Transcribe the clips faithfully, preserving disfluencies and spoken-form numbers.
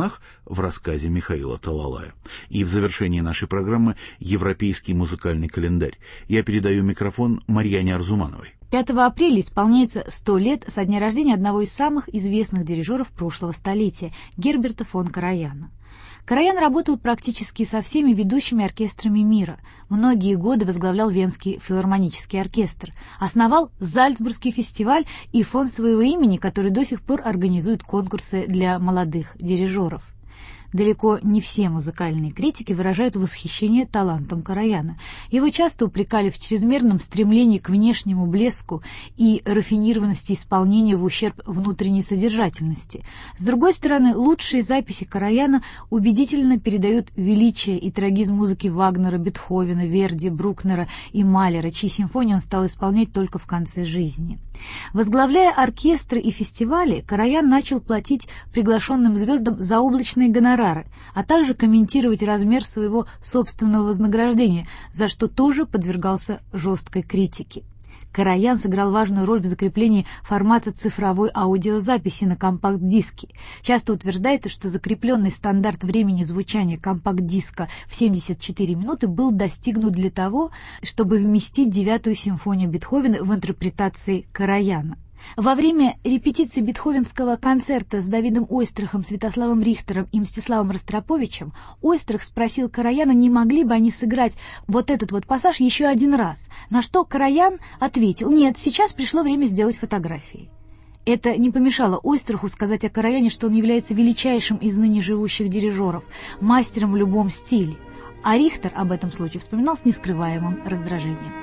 снах в рассказе Михаила Талалая. И в завершении нашей программы «Европейский музыкальный календарь». Я передаю микрофон Марьяне Арзумановой. пятого апреля исполняется сто лет со дня рождения одного из самых известных дирижеров прошлого столетия – Герберта фон Караяна. Караян работал практически со всеми ведущими оркестрами мира. Многие годы возглавлял Венский филармонический оркестр. Основал Зальцбургский фестиваль и фонд своего имени, который до сих пор организует конкурсы для молодых дирижеров. Далеко не все музыкальные критики выражают восхищение талантом Караяна. Его часто упрекали в чрезмерном стремлении к внешнему блеску и рафинированности исполнения в ущерб внутренней содержательности. С другой стороны, лучшие записи Караяна убедительно передают величие и трагизм музыки Вагнера, Бетховена, Верди, Брукнера и Малера, чьи симфонии он стал исполнять только в конце жизни. Возглавляя оркестры и фестивали, Караян начал платить приглашенным звездам заоблачные гонорары, а также комментировать размер своего собственного вознаграждения, за что тоже подвергался жесткой критике. Караян сыграл важную роль в закреплении формата цифровой аудиозаписи на компакт-диске. Часто утверждается, что закрепленный стандарт времени звучания компакт-диска в семьдесят четыре минуты был достигнут для того, чтобы вместить девятую симфонию Бетховена в интерпретации Караяна. Во время репетиции бетховенского концерта с Давидом Ойстрахом, Святославом Рихтером и Мстиславом Ростроповичем Ойстрах спросил Караяна, не могли бы они сыграть вот этот вот пассаж еще один раз, на что Караян ответил: «Нет, сейчас пришло время сделать фотографии». Это не помешало Ойстраху сказать о Караяне, что он является величайшим из ныне живущих дирижеров, мастером в любом стиле. А Рихтер об этом случае вспоминал с нескрываемым раздражением.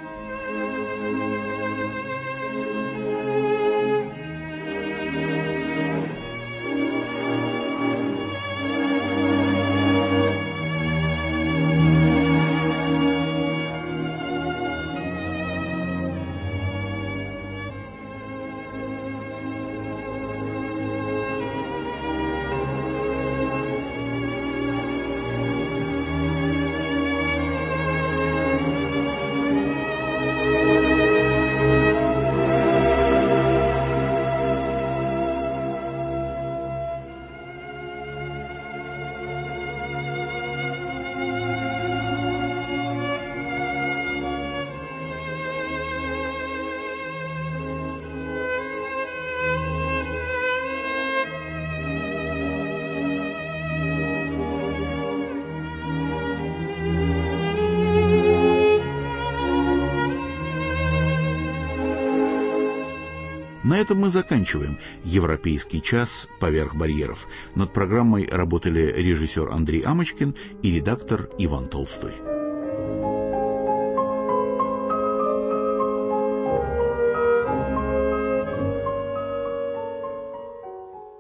На этом мы заканчиваем «Европейский час. Поверх барьеров». Над программой работали режиссер Андрей Амочкин и редактор Иван Толстой.